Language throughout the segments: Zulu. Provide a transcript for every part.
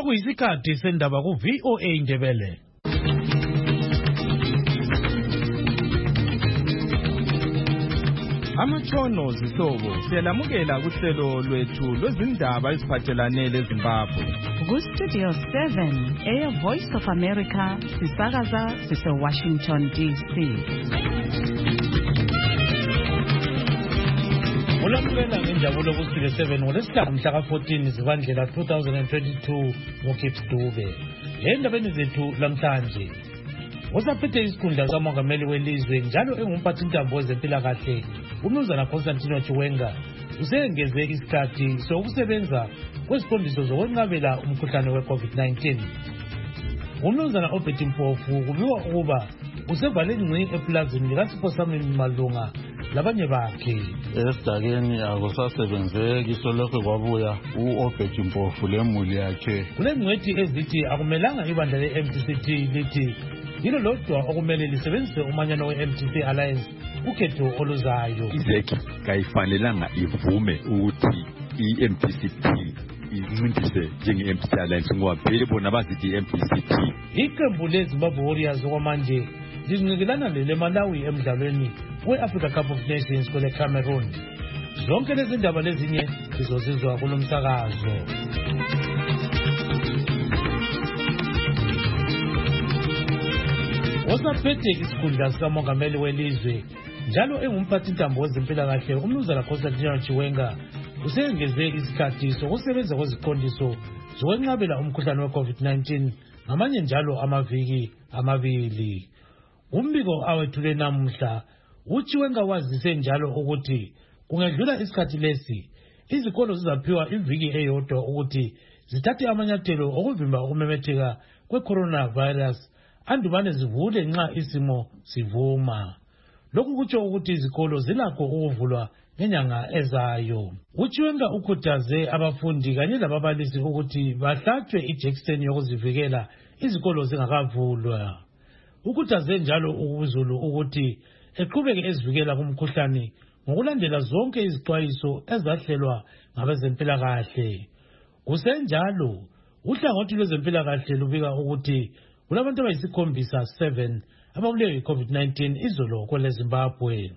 Sekuyisikhathi sendaba ku VOA Indebele. Amatshono zihlobo siyalamukela kuhlelo lwethu lwezindaba eziphathelane leZimbabwe. Ku-Studio 7 Air Voice of America sisakaza sise-Washington DC. Ulamukela ngenjabulo ku-Studio 7 ngolesihlanu mhla ka-14 Zibandlela 2022 ngoKips Dube. Endabeni zethu lamhlanje, usaphethe isikhundla sikamongameli welizwe njalo engumphathintambo wezempilakahle uMnumzana Constantine Chiwenga usengeze isikhathi sokusebenza kweziqondiso zokwenqabela umkhuhlane we-COVID-19. uMnumzana Obert Mpofu kubikwa ukuba usevale ngci epulazini likaSiphosamini Malunga labanye bakhe. Esidakeni akusasebenzeki solokho kwabuya uObert Mpofu lemuli yakhe. Kulengcwethi ezithi akumelanga ibandla le-MTCT lithi yilo lodwa okumele lisebenzise umanyano we-MTC Alliance ukhetho oluzayo. IZEC kayifanelanga ivume ukuthi i-MTCT incindise njenge-MTC Alliance ngoba phela bona bazithi i-MTCT. Iqembu leZimbabwe Warriors okwamanje lizinqikelana leMalawi emdlalweni we-Africa Cup of Nations kwele-Cameroon. Zonke lezi ndaba lezinye sizozizwa kulo msakazo. Osaphethe isikhundla sikamongameli welizwe njalo engumphathintambo wezempilakahle uMnumzana Constantine Chiwenga usengeze isikhathi sokusebenza kweziqondiso zokwenqabela umkhuhlane we-COVID-19 ngamanye njalo amaviki amabili. Umbiko awethule namuhla uChiwenga wazise njalo ukuthi kungedlula isikhathi lesi izikolo zizaphiwa iviki eyodwa ukuthi zithathe amanyathelo okuvimba ukumemetheka kwe-coronavirus andubane zivule nxa isimo sivuma. Lokhu kutsho ukuthi izikolo zilakho ukuvulwa ngenyanga ezayo. uChiwenga ukhuthaze abafundi kanye lababalisi ukuthi bahlatshwe ijekiseni yokuzivikela izikolo zingakavulwa. Ukhuthaze njalo uzulu ukuthi eqhubeke ezivikela kumkhuhlane ngokulandela zonke izixwayiso ezahlelwa ngabezempilakahle. Kusenjalo uhlangothi lwezempilakahle lubika ukuthi kulabantu abayisikhombisa 7 ababulewe yi-COVID-19 izolo kwele Zimbabwe.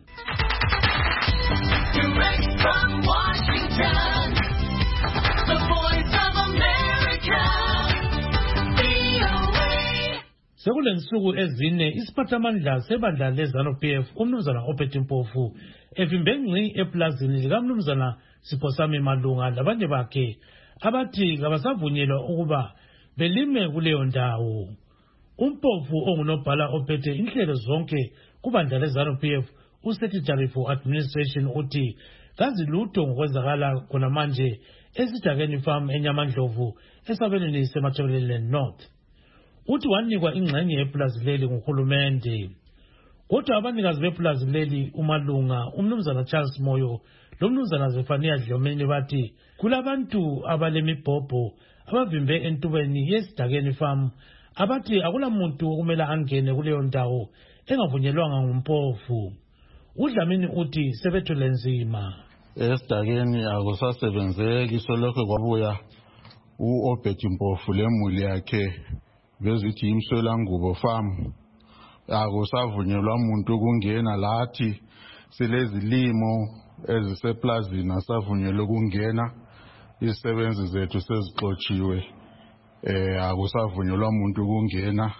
Sekulensuku ezine isiphathamandla sebandla leZANU-PF uMnumzana Obert Mpofu evimbe ngci epulazini likaMnumzana Siphosamini Malunga labanye bakhe abathi kabasavunyelwa ukuba belime kuleyo ndawo. Umpofu ongunobhala ophethe inhlelo zonke kubandla leZANU-PF uSecretary for Administration uthi kazi lutho ngokwenzakala khona manje esidakeni farm eNyamandlovu esabelweni seMatabeleland North. Uthi wanikwa ingxenye yepulazi leli nguhulumende. Kodwa abanikazi bepulazi leli uMalunga, uMnumzana Charles Moyo loMnumzana Zefania Dlomeni bathi kulabantu abalemibhobho abavimbe entubeni yesidakeni farm abathi akulamuntu okumele angene kuleyo ndawo engavunyelwanga ngumpofu. uDlamini uthi sebethule nzima. Esidakeni akusasebenzeki solokho kwabuya uObert Mpofu lemuli yakhe bezithi imswelangubo farm. Akusavunyelwa umuntu ukungena lathi silezilimo eziseplazini asavunyelwa ukungena. Izisebenzi zethu sezixotshiwe. Akusavunyelwa umuntu ukungena.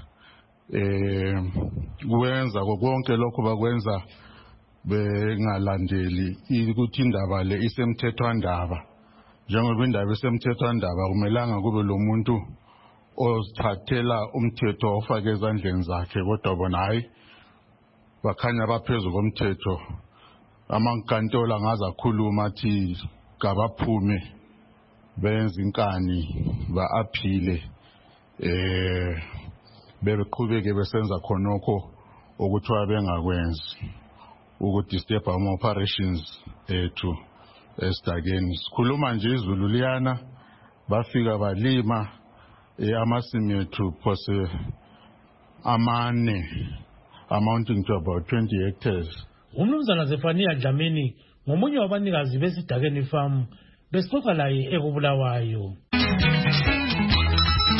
Kwenza konke lokho bakwenza bengalandeli ukuthi indaba le isemthethwandaba. Njengoba indaba isemthethwandaba kumelanga kube lo muntu ozithathela umthetho ofake ezandleni zakhe, kodwa bona hayi bakhanya baphezulu komthetho. Amankantolo angaze akhuluma athi kabaphume benza inkani ba-aphile beqhubeke besenza khonokho okuthiwa bengakwenzi ukudisturb ama-operations ethu esidakeni. Sikhuluma nje izulu liyana bafika balima amasimi ethu phose amane amounting to about 20 hectares. uMnumzana Zefania Dlamini ngomunye wabanikazi besidakeni farm besixoxa laye ekubulawayo.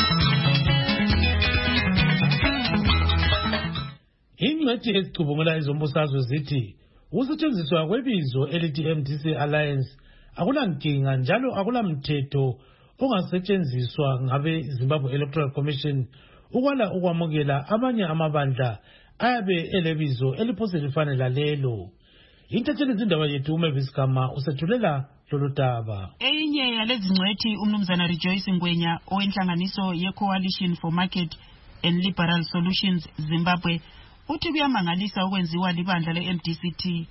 Ingcwethi ezicubungula izombusazwe zithi ukusetshenziswa kwebizo elithi MDC Alliance akulankinga njalo akulamthetho ongasetshenziswa ngabe Zimbabwe Electoral Commission ukwala ukwamukela amanye amabandla ayabe elebizo eliphose lifane lalelo. Intatheli izindaba yethu uMavis Gama usethulela lolu daba. Eyinye yalezi ngcwethi umnumzana Rejoice Ngwenya owenhlanganiso ye-Coalition for Market and Liberal Solutions Zimbabwe uthi kuyamangalisa ukwenziwa libandla le-MDCT.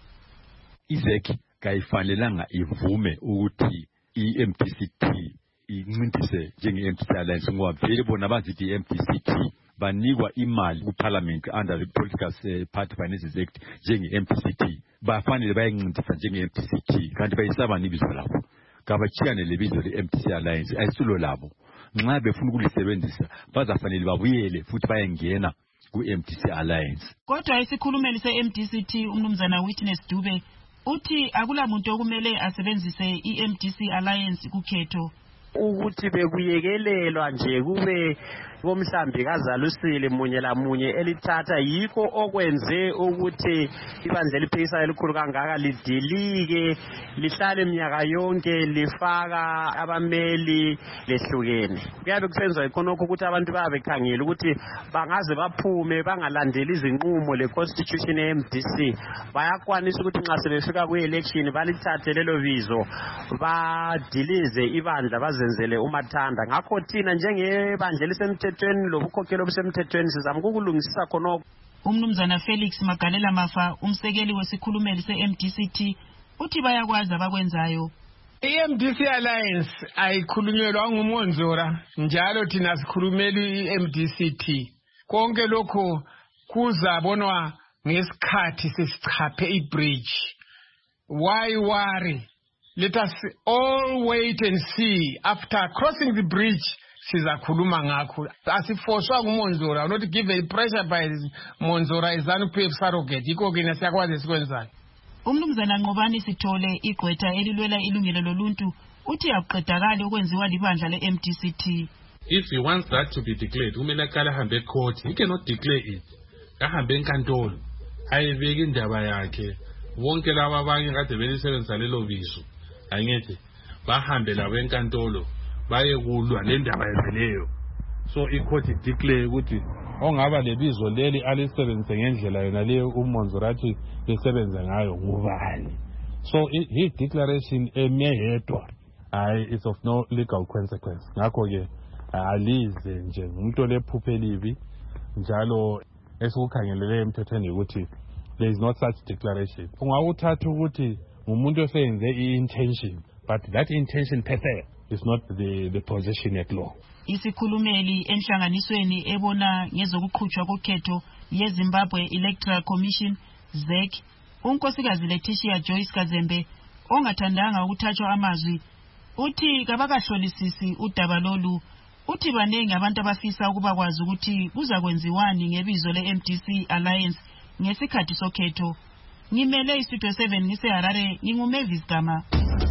IZEC kayifanelanga ivume ukuthi i-MDCT incintise njenge-MDC Alliance ngoba vele bona bazithi i-MDCT banikwa imali kuParliament under the Political Party Finances Act njenge-MDCT bafanele bayincintisa njenge-MDCT kanti bayisaba nibizo labo kabachiyane lebizo le-MDC Alliance ayisulo labo nxa befuna ukulisebenzisa bazafanele babuyele futhi bayengena ku-MDC Alliance. Kodwa isikhulumeli se-MDCT umnumzana Witness Dube uthi akulamuntu okumele asebenzise i-MDC Alliance kukhetho. Ukuthi bekuyekelelwa nje kube komhlambi kazalusile munye la munye elithatha yikho okwenze ukuthi ibandla eliphikisa elikhulu kangaka lidilike lihlale iminyaka yonke lifaka abameli lehlukene. Kuyabe kusenziwa ikhonokho ukuthi abantu babekhangela ukuthi bangaze baphume bangalandeli izinqumo le-constitution ye-MDC bayakwanisa ukuthi nxa sebefika kwi-election balithathe lelo bizo badilize ibandla bazenzele umathanda. Ngakho thina njengebandla elisemthethweni lobukhokhelo obusemthethweni sizama ukulungisisa khonokho. Umnumzana Felix Magalela Mafa umsekeli wesikhulumeli se-MDCT uthi bayakwazi abakwenzayo. I-MDC Alliance ayikhulunyelwa nguMonzora njalo thina sikhulumeli i-MDCT. Konke lokho kuzabonwa ngesikhathi sesichaphe i-bridge. Why worry? Let us all wait and see. After crossing the bridge, sizakhuluma ngakho. Asifoswa nguMonzora, not give a pressure by Monzora ZANU-PF surrogate. Iko kena siyakwazi sikwenzayo. Umnumzana Nqobani Sithole igqwetha elilwela ilungelo loluntu uthi akuqedakala ukwenziwa libandla le-MDCT. If he wants that to be declared, kumele aqale ahambe court. He cannot declare it. Ahambe enkantolo. Ayibeke indaba yakhe. Wonke laba abanye kade belisebenzisa lelo bizo. Angithi bahambe labo enkantolo baye kulwa lendaba yeleyo. So icourt declare ukuthi ongaba lebizo leli alisebenzise ngendlela yona leyo uMonzorati besebenza ngayo ngubani. So his declaration emehedwa it's of no legal consequence. Ngakho ke alize nje umuntu lephuphe libi njalo esikukhangelele emthethweni ukuthi there is not such declaration. Ungawuthatha ukuthi umuntu oseyenze i-intention, but that intention per se is not the position at law. Isikhulumeli enhlanganisweni ebona ngezokuqhutshwa kokhetho yeZimbabwe Electoral Commission ZEC unkosikazi Letitia Joyce Kazembe ongathandanga ukuthathwa amazwi uthi kabakahlolisisi udaba lolu uthi banenge abantu abafisa ukuba kwazi ukuthi kuzakwenziwani ngebizo le-MDC Alliance ngesikhathi sokhetho. Ngimele iStudio 7 ngiseHarare nginguMavis Gama.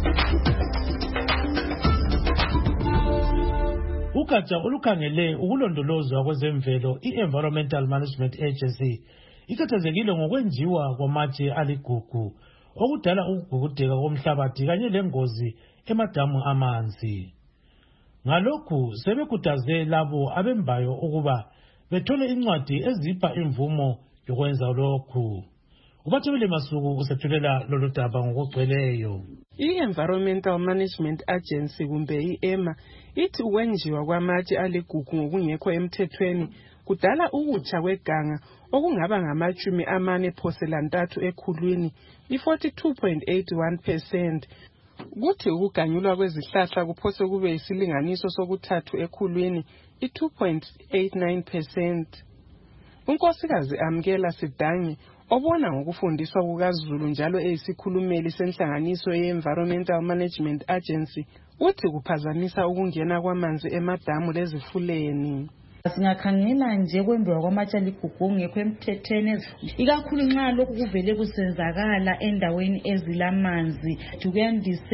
Ugatsha olukhangele ukulondolozwa kwezemvelo i-Environmental Management Agency ikhathazekile ngokwenziwa kwamatshe aligugu okudala ukugugudeka komhlabathi kanye lengozi emadamu amanzi. Ngalokhu sebekutaze labo abembayo ukuba bethole incwadi ezipha imvumo yokwenza lokhu. Ubathobele Masuku usethulela lolu daba ngokugcweleyo. I-Environmental Management Agency kumbe i-EMA ithi ukwenziwa kwamatshe aligugu ngokungekho emthethweni kudala ukutsha kweganga okungaba ngamashumi amane phoselantathu ekhulwini i-42.81%. Kuthi ukuganyulwa kwezihlahla kuphose kube isilinganiso sokuthathu ekhulwini i-2.89%. Unkosikazi Amkela Sidange obona ngokufundiswa kukaZulu njalo eyisikhulumeli senhlanganiso ye-Environmental Management Agency uthi kuphazamisa ukungena kwamanzi emadamu lezifuleni. Singakhangela nje kwembiwa kwamatshe aligugu ngekho emthethweni ikakhulu nxa lokhu kuvele kusenzakala endaweni ezilamanzi kuyandise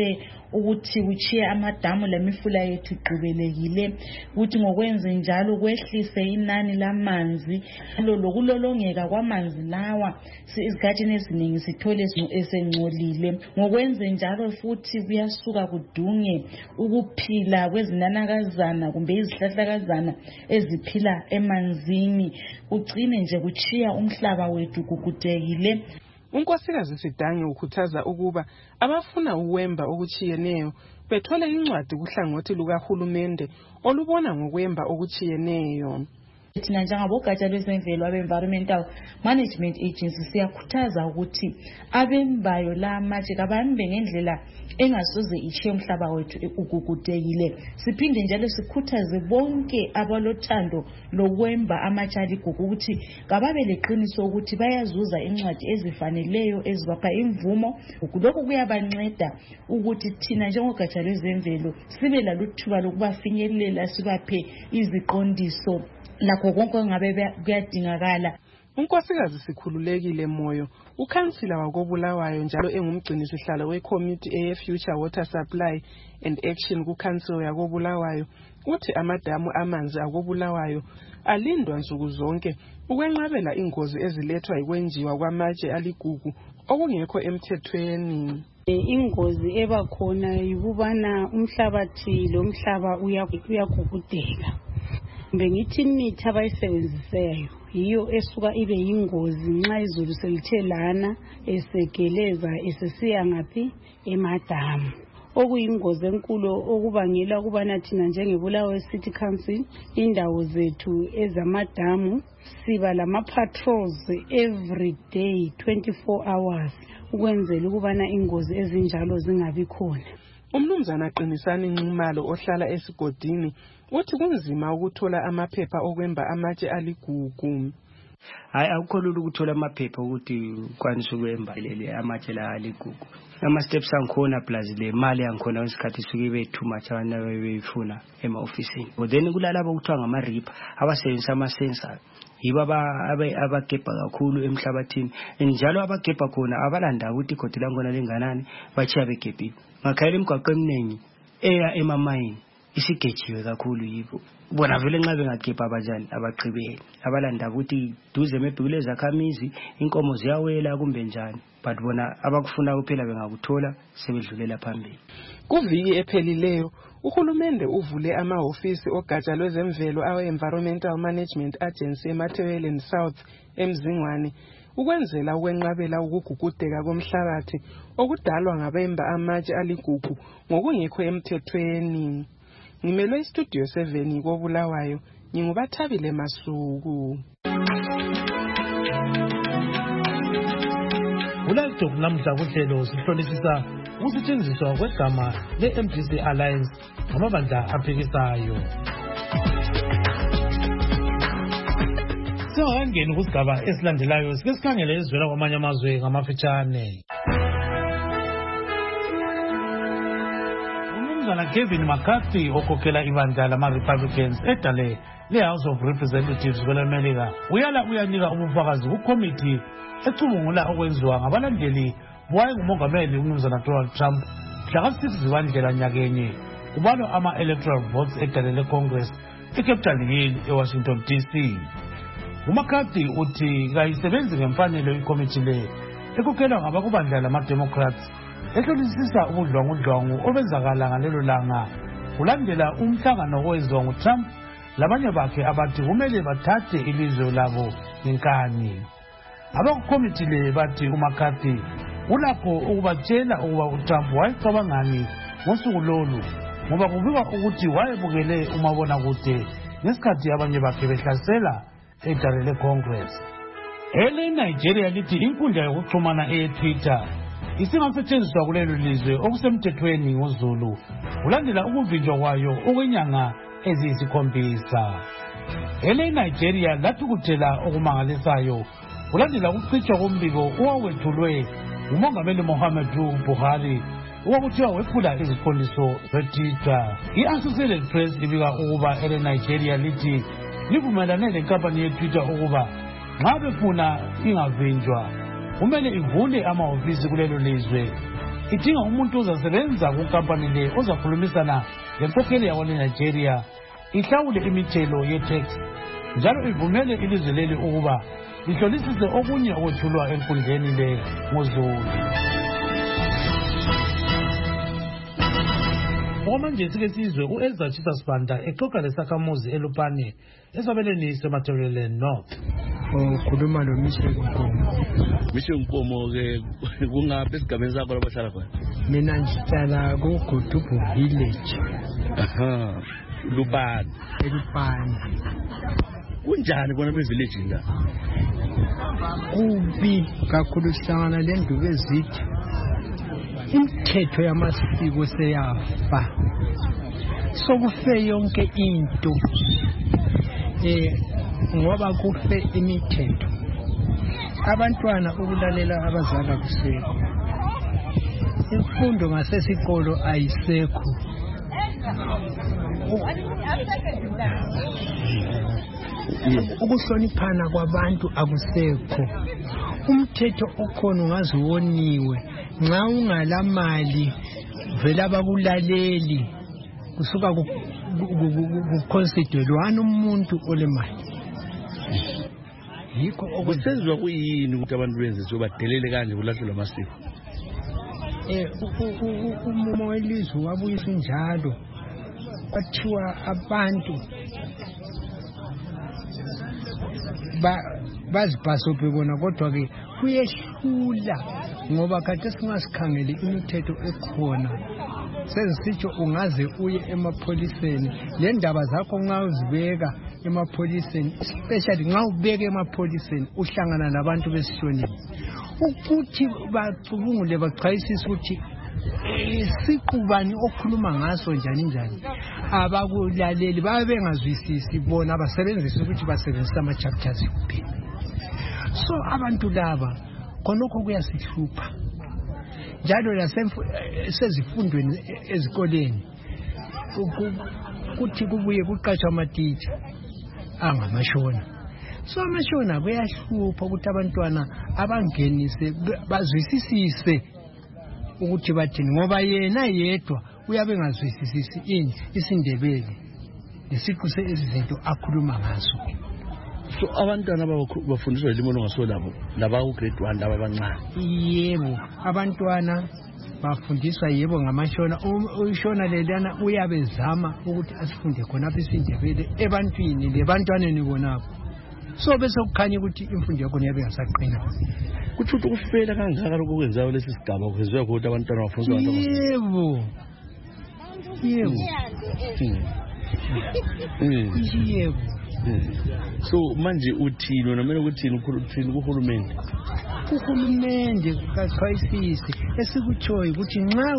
ukuthi kuchiya amadamu lemifula yethu iqhubelekile, ukuthi ngokwenze njalo kwehlise inani lamanzi lokulolongeka kwamanzi lawa izikhathini eziningi sithole esengcolile. Ngokwenze njalo futhi kuyasuka kudunge ukuphila kwezinanakazana kumbe izihlahlakazana eziphila emanzini, ugcine nje kuchiya umhlaba wethu gugudekile. Unkosikazi Sidange ukhuthaza ukuba abafuna ukwemba okuchiyeneyo bethole incwadi kuhlangothi lukahulumende olubona ngokwemba okuchiyeneyo. Thina njengabogatsha lwezemvelo abe-Environmental Management Agency siyakhuthaza ukuthi abembayo la matshe kabambe ngendlela engasoze ichiye umhlaba wethu ugugudekile. Siphinde njalo sikhuthaze bonke abalothando lokwemba amatshe aligugu ukuthi kababe leqiniso ukuthi bayazuza incwadi ezifaneleyo ezibapha imvumo. Lokhu kuyabanceda ukuthi thina njengogatsha lwezemvelo sibe laluthuba lokubafinyelela, sibaphe iziqondiso lakho konke ngabe kuyadingakala. Unkosikazi Sikhululekile Moyo, ukhansila wakoBulawayo njalo engumgcinisihlalo weCommittee eye-Future Water Supply and Action kuCouncil yakoBulawayo, uthi amadamu amanzi akoBulawayo alindwa nsuku zonke ukwenqabela ingozi ezilethwa yikwenjiwa kwamatshe aligugu okungekho emthethweni. Ingozi ebakhona yikubana umhlabathi lo mhlaba uyagugudeka. Bengithi imithi abayisebenzisayo yiyo esuka ibe yingozi nxa izulu selithe lana esegeleza esesiya ngaphi emadamu, okuyingozi enkulu okubangela ukubana thina njengeBulawayo City Council indawo zethu ezamadamu siba lama-patrols every day 24 hours ukwenzela ukubana ingozi ezinjalo zingabi khona. Umnumzana Qinisani Nxumalo ohlala esigodini uthi kunzima ukuthola amaphepha okwemba amatshe aligugu. Hayi akukho lula ukuthola amaphepha ukuthi ukwanise ukwemba leli amatshe la aligugu. Ama-steps angikhona plus le mali yangikhona ngesikhathi suke ibe too much abantu beyifuna ema-ofisini. Then kulalabo kuthiwa ngama-ripper abasebenzisa ama-sensor yibo abagebha kakhulu emhlabathini, njalo abagebha khona abalanda ukuthi igodi langona linganani bachiya begebhile. Ngakhayela imigwaqo eminingi eya emamayini isigejiwe kakhulu yibo. Bona vele nxa bengagebha abajani abaqhibeli abalanda ukuthi duze mebhule zakhamizi inkomo ziyawela kumbe njani, but bona abakufuna kuphela bengakuthola sebedlulela phambili. Kuviki ephelileyo uhulumende uvule amahofisi ogatsha lwezemvelo awe-Environmental Management Agency eMatheweleni South eMzingwane ukwenzela ukwenqabela ukugugudeka komhlabathi okudalwa ngabemba amatshe aligugu ngokungekho emthethweni. Ngimelwe iStudio 7 koBulawayo, nginguBathabile Masuku. Ulalto namhla kuhlelo sihlolisisa ukusetshenziswa kwegama le-MDC Alliance ngamabandla aphikisayo. Singakangeni kusigaba esilandelayo sike sikhangele ezivela kwamanye amazwe ngamafitshane. Umnumzana Kevin McCarthy okhokhela ibandla lama-Republicans edale le-House of Representatives kwele-America uyanika ubufakazi kukomiti ecubungula okwenziwa ngabalandeli wayengumongameli umnumzana Donald Trump mhla ka-6 Zibandlela nyakenye kubalwa ama-electoral votes edale le-Congress eCapitol Hill eWashington DC. uMcCarthy uthi kayisebenzi ngemfanelo ikomiti le ekhokhelwa ngabakubandla lama-Democrats ehlolisisa ubudlwangudlwangu obenzakala ngalelo langa kulandela umhlangano owenziwa nguTrump labanye bakhe abathi kumele bathathe ilizwe labo ngenkani. Abakukomiti le bathi uMcCarthy ulapho ukubatshela ukuba uTrump wayecabangani ngosuku lolu ngoba kubikwa ukuthi wayebukele umabonakude ngesikhathi abanye bakhe behlasela edale leCongress. Nigeria lithi inkundla yokuxhumana eTwitter isingasetshenziswa kulelo lizwe okusemthethweni ngoZulu kulandela ukuvinjwa kwayo okwenyanga eziyisikhombisa. Nigeria lathukuthela okumangalisayo kulandela ukuchithwa kombiko owawethulwe ngumongameli Muhammadu Buhari okuthiwa wephula iziqondiso zeTwitter. I-Associated Press ibika ukuba Nigeria lithi livumelane lenkampani yeTwitter ukuba nxa befuna ingavinjwa kumele ivule amahhovisi kulelo lizwe idinga umuntu ozasebenza kukampani le ozakhulumisana lenkokheli yakwaleNigeria ihlawule imithelo ye-tax njalo ivumele ilizwe leli ukuba lihlolisise okunye okwethulwa enkundleni le ngoZulu. Okwamanje sike sizwe u-Ezra Chisasibanda exoxa lesakhamuzi eLupane esabelweni seMatabeleland North. Ukhuluma lo Michelle Nkomo. Michelle Nkomo ke kungaphi esigabeni sakho labahlala khona? Mina ngihlala kuGudubu village. Aha. Lupane. eLupane. Kunjani kona be-village la? Kubi kakhulu sihlangana lenduku ezithi imithetho yamasiko seyafa. Sokufe yonke into. Ngoba kufe imithetho. Abantwana ukulalela abazali akusekho. Imfundo ngasesikolo ayisekho. Ukuhloniphana kwabantu akusekho. Umthetho okhona ungaze woniwe nxa ungalamali vela abakulaleli kusuka kuconsiderwana umuntu olemali. Yikho okusenzwa kuyini ukuthi abantu benze so badelele kanje kulahlelwa amasiko? Umumo welizwe wabuyisa njalo. Kwathiwa abantu bazibhasobhe bona kodwa ke kuyehlula ngoba kade singasikhangele imithetho ekhona. Sezisitsho ungaze uye emapholiseni le ndaba zakho nxa uzibeka emapholiseni, especially nxa ubeka emapholiseni uhlangana nabantu besishonile ukuthi bacubungule bachayisisa ukuthi siqubani okhuluma ngaso njani abakulaleli babe bengazwisisi bona abasebenzisa ukuthi basebenzisa ama chapters kuphela. So abantu laba khonokho kuyasihlupha njalo lasezifundweni ezikoleni kuthi kubuye kuqashwa amatitsha angamashona. So amashona kuyahlupha ukuthi abantwana abangenise bazwisisise ukuthi bathini ngoba yena yedwa uyabe engazwisisisi isindebele lesiqu sezinto akhuluma ngaso. So abantwana bafundiswa ilimo longaso laba ku grade 1 laba abancane? Yebo, abantwana bafundiswa yebo ngamashona. Ushona lelana uyabe zama ukuthi asifunde khona apha isindebele ebantwini lebantwaneni bonapho. So bese kukhanya ukuthi imfundo yakho yabe ngasaqina. Kuthi ukufela kangaka lokho kwenzayo lesi sigaba kwenziwa ukuthi abantwana bafundiswe abantu. Yebo. So manje uthini noma ukuthini kuhulumende? Uhulumende kachayisisi esikutshoyo ukuthi nxa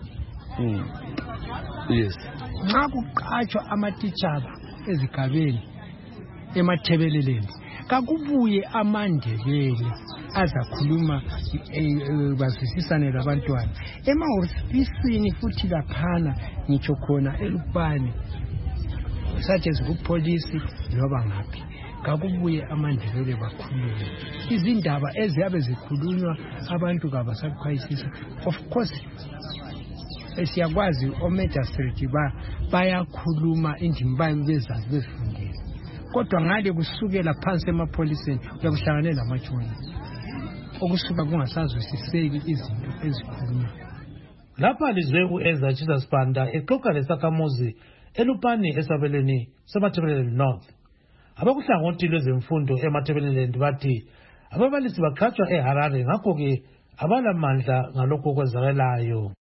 yes, nxa kuqashwa amatitshala ezigabeni emathebeleleni kakubuye amandebele azakhuluma bazwisisane labantwana emahofisini futhi laphana ngitsho khona eLupane such as kupolisi loba ngaphi kakubuye amandebele bakhulume izindaba eziyabe zikhulunywa abantu kabasakhayisisa. Of course siyakwazi o-magistrate bayakhuluma indima bayo bezazi bezifundile kodwa ngale kusukela phansi emapholiseni uyakuhlangane lamachona okusuka kungasazwisiseki izinto ezikhulunywa. Lapha lizwe u-Ezra Chisasibanda exoxa lesakhamuzi eLupane esabelweni seMatabeleland North. Abakuhlangothi lwezemfundo eMatabeleland bathi ababalisi baqhatshwa eHarare ngakho ke abalamandla ngalokho okwenzakalayo.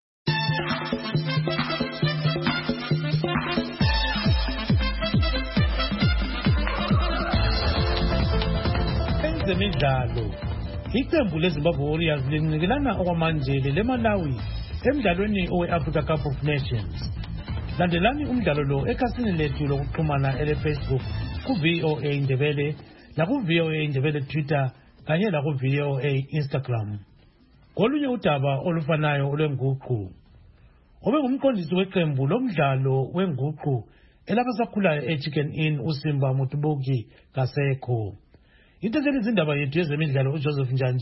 Ezemidlalo, iqembu leZimbabwe Warriors linqikelana okwamanje leMalawi emdlalweni owe-Africa Cup of Nations. Landelani umdlalo lo ekhasini lethu lokuxhumana ele-Facebook ku-VOA Indebele naku-VOA Indebele Twitter kanye naku-VOA Instagram. Kolunye udaba olufanayo olwenguqu. Ngumqondisi weqembu lomdlalo wenguqu elabasakhulayo eChicken Inn uSimba Mutubuki kasekho. Intetheli izindaba yethu yezemidlalo uJoseph Njanji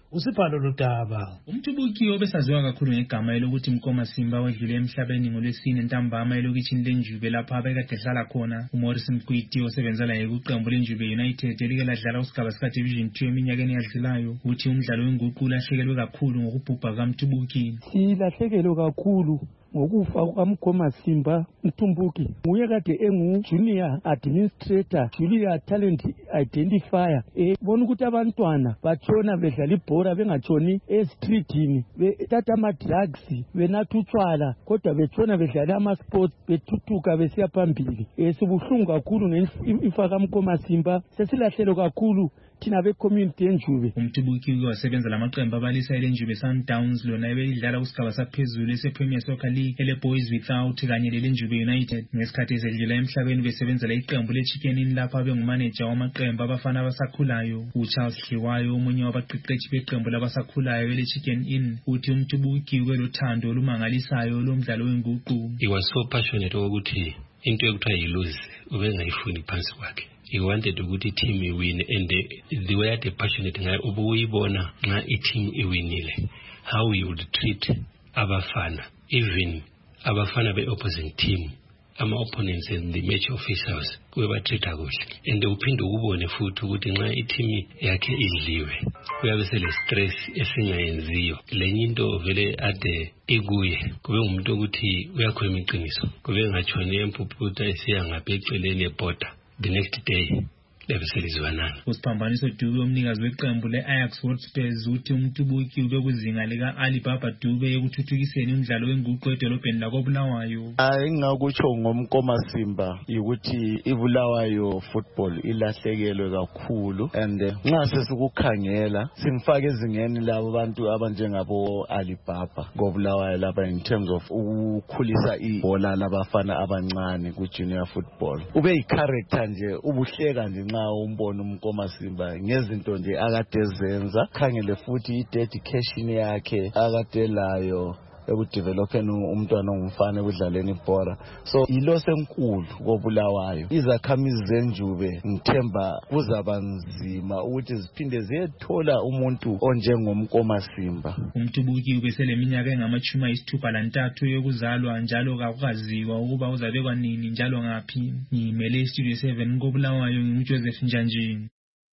uSipho Lutaba. Umtubuki obesaziwa kakhulu ngegama elokuthi Mkomasimba wedlule emhlabeni ngoLwesine ntambama elokishini leNjube lapha abekade ehlala khona. uMorris Mkwiti osebenzela yeqembu leNjube United elike ladlala usigaba sika Division 2 eminyakeni eyadlulayo uthi umdlalo wenguqu ulahlekelwe kakhulu ngokubhubha kaMtubuki. Silahlekelwe kakhulu ngokufa kukaMkomasimba Mtumbuki. Nguye kade junior administrator, junior talent identifier. Bona ukuthi abantwana batshona bedlala ibhola bengatshoni estreetini, bethatha ama-drugs, benatha utshwala, kodwa betshona bedlala ama-sports, bethuthuka besiya phambili. Sibuhlungu kakhulu ngefa kaMkomasimba, sesilahlelo kakhulu thina be-community yeNjube. Umtubuki wasebenza lamaqembu abalisa eLenjube Sundowns lona ebelidlala kusigaba saphezulu ese-Premier Soccer League ele-Boys Without kanye leLenjube United. Ngesikhathi esedlula emhlabeni besebenzela iqembu le-Chicken Inn lapha bengumaneja wamaqembu abafana abasakhulayo. uCharles Hliwayo omunye wabaqeqeshi beqembu labasakhulayo ele-Chicken Inn uthi umtubuki welothando olumangalisayo lomdlalo wenguqu. He was so passionate ukuthi into ekuthiwa yi-lose ubengayifuni phansi kwakhe. He wanted ukuthi team iwin, and the way at passionate ngayo ubuyibona nxa i-team iwinile how he would treat abafana, even abafana be-opposing team, ama-opponents and the match officials uyabatreata kuhle. And uphinde ukubone futhi ukuthi nxa i-team yakhe idliwe uyabe sele-stress esingayenziyo. Lenye into vele ade ikuye kube ngumuntu ukuthi uyakhuluma iqiniso, kube ngatshoni empuphuta esiya ngapha eceleni ebhoda, the next day lebeselizwanana. Usiphambaniso Dube umnikazi weqembu le-Ajax Hotspurs uthi umtubuki ube kuzinga lika-Alibaba Dube ekuthuthukiseni umdlalo wenguqu edolobheni lakoBulawayo. Engakutsho ngomkomasimba ukuthi iBulawayo football ilahlekelwe kakhulu, and nxa sesikukhangela simfake ezingeni labo bantu abanjengabo Alibaba koBulawayo lapha in terms of ukukhulisa ibhola labafana abancane ku-junior football. Ube yi-character nje, ubuhleka nje nxa umbona umkomasimba ngezinto nje akade zenza. Khangele futhi i-dedication yakhe akade layo ekudevelopeni umntwana ongumfana ekudlaleni ibhola. So yilo senkulu koBulawayo. Izakhamizi zeNjube ngithemba kuzaba nzima ukuthi ziphinde ziyethola umuntu onjengomkomasimba. Umtubuki ubeseleminyaka engama-63 yokuzalwa, njalo kakukaziwa ukuba uzabekwa nini njalo ngaphi. Ngimele iStudio 7 koBulawayo nginguJoseph Njanjini.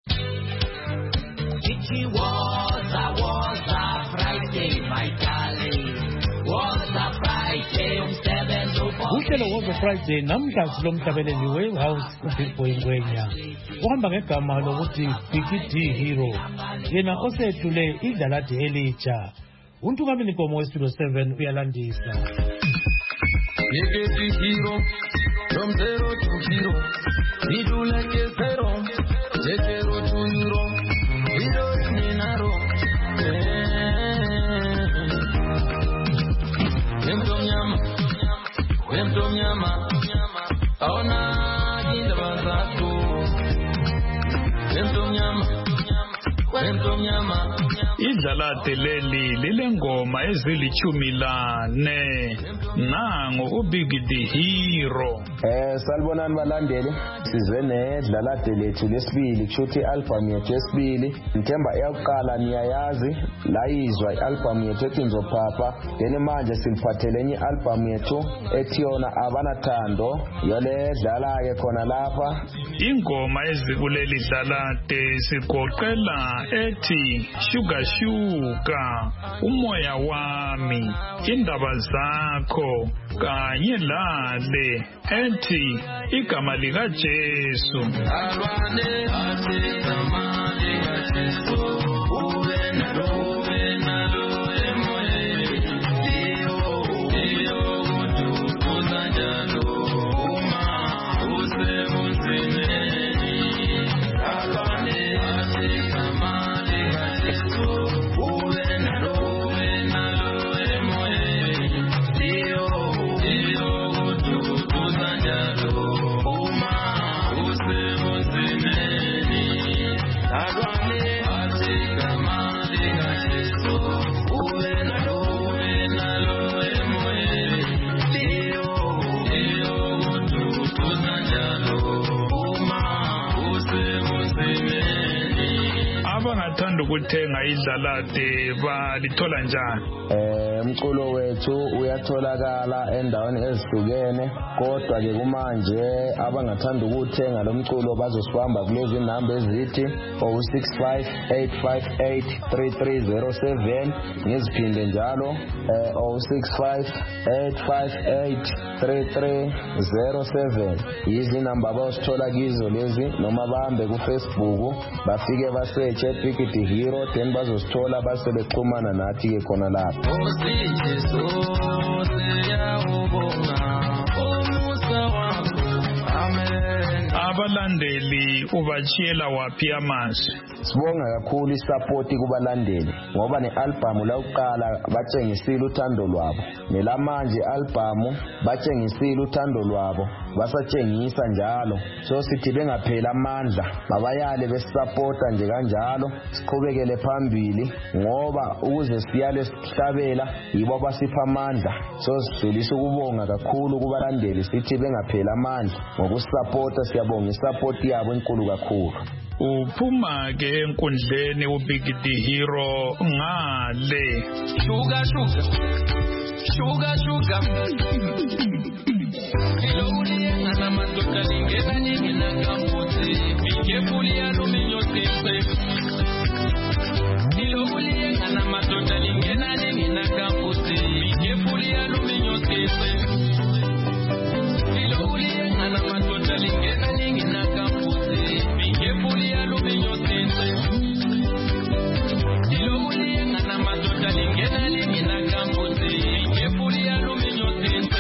It was a Friday, my darling. Uhlelo was a Friday namhla silomhlabeleli we-House uBigboy Ngwenya uhamba ngegama lokuthi Big D Hero, yena osethule idlalade elitsha. Untukamini Nkomo weStudio 7 uyalandisa. Big D Hero, from 0 to hero, we do like a zero, 0 to hero, hero in narrow. Wemtomnyama aona jinda bazako. Wemtomnyama idlalade leli lilengoma ezili-14 nango uBig D Hero. Salibonani balandeli, sizwe nedlalade lethu lesibili, kushuthi i-album yethu yesibili. Ngithemba eyokuqala niyayazi, layizwa i-album yethu ethi Nzophapha. Then manje siliphathele enye i-album yethu ethi yona Abanathando, yole edlala-ke khona lapha. Ingoma ezikuleli dlalade sigoqela ethi Sugar Sugar, Umoya Wami, Indaba Zakho, kanye lale ethi igama likaJesu. abangathanda ukuthenga idlalade balithola njani? Umculo wethu uyatholakala endaweni ezihlukene, kodwa ke kumanje abangathanda ukuthenga lo mculo bazosibamba kulezi namba ezithi 065-858-3307 ngiziphinde njalo 065-858-3307 yizi namba abasithola kizo lezi, noma bahambe ku-Facebook bafike basearche Big the Hero then bazosithola base bexhumana nathi ke khona lapho. Abalandeli ubachiyela waphi amazwi? Sibonga kakhulu isupport kubalandeli ngoba ne-album la uqala batshengisile uthando lwabo, nelamanje album batshengisile uthando lwabo, basatshengisa njalo. So sithi bengaphela amandla, mabayale besupporta nje kanjalo, siqhubekele phambili ngoba ukuze siyale sihlabela yibo basipha amandla. So sidlulisa ukubonga kakhulu kubalandeli, sithi bengaphela amandla ngokusupporta. Siyabonga isupport yabo enkulu kakhulu. Uphuma ke enkundleni uBig the Hero ngale sugar ilowuli ngana madoda lingena ningena kambuti bigefuli aluminyo tese ilowuli ngana madoda lingena ningena kambuti bigefuli aluminyo tese ilowuli ngana madoda lingena ningena kambuti bigefuli aluminyo tese ilowuli ngana madoda lingena ningena kambuti bigefuli aluminyo tese.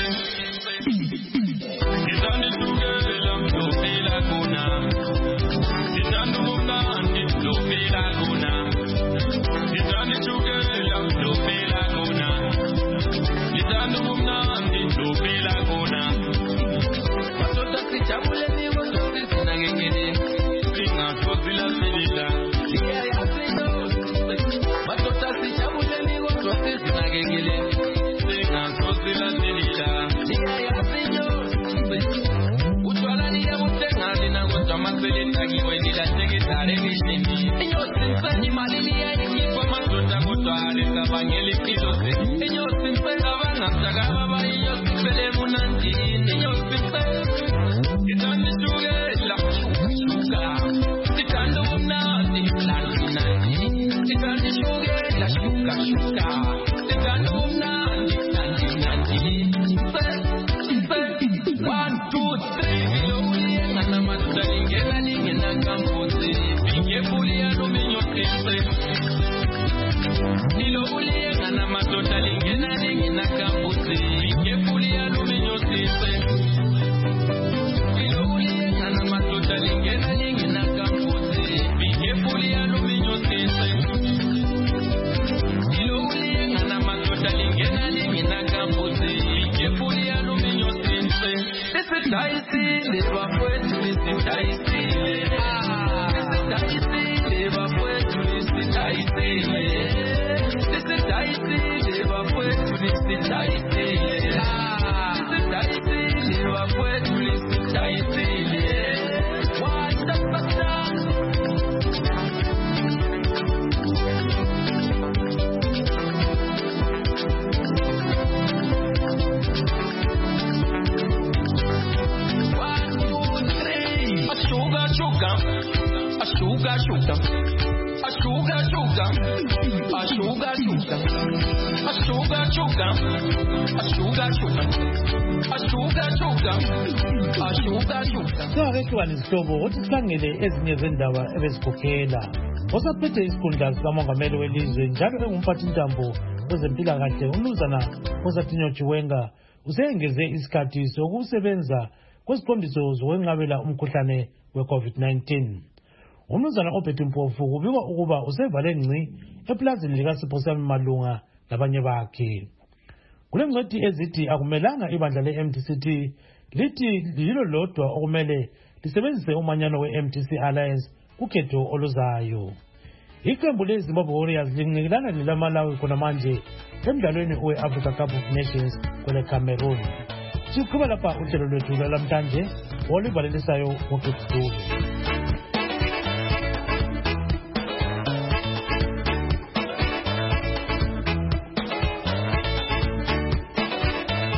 Izihlobo othi sikhangele ezinye zendaba ebezikhokhela. Osaphethe isikhundla sikamongameli welizwe njalo engumphathintambo wezempilakahle umnumzana Osathinyo Chiwenga usengeze isikhathi sokusebenza kwesiqondiso zokwenqabela umkhuhlane we-COVID-19. Umnumzana Obed Mpofu kubikwa ukuba usevale ngci eplazini likaSipho Malunga labanye bakhe. Kule ngcwethi ezithi akumelanga ibandla le-MTCT lithi lilo lodwa okumele lisebenzise umanyano we-MTC Alliance kukhetho oluzayo. Iqembu leZimbabwe Warriors linqikilana neLamalawi khona manje emdlalweni we-Africa Cup of Nations kwele Cameroon. Siqhubeka lapha uhlelo lwethu lwalamhlanje olivalelisayo ngoGetstudio.